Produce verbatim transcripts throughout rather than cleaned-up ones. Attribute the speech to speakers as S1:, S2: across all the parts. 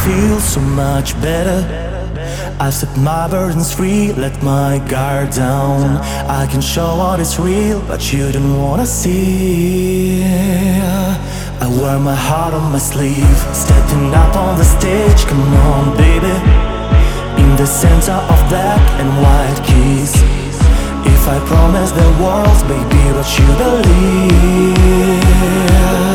S1: feel so much better. I've set my burdens free, let my guard down. I can show what is real, but you don't wanna see. I wear my heart on my sleeve, stepping up on the stage, come on baby. In the center of black and white keys. If I promise the world, baby, what you believe.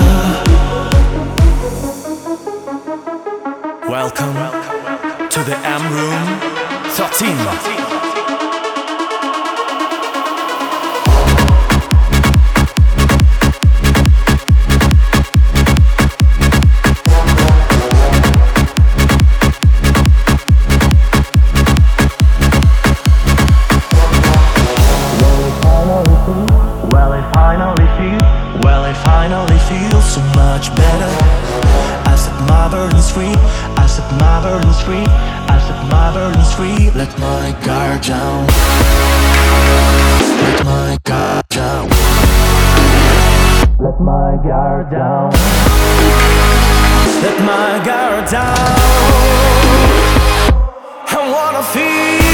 S1: Welcome to the M Room thirteen. Well, I finally feel, well, I finally feel so much better. I set my burdens free, I set my burdens free, I set my burdens free. Let my guard down, let my guard down, let my guard down, let my guard down. I wanna feel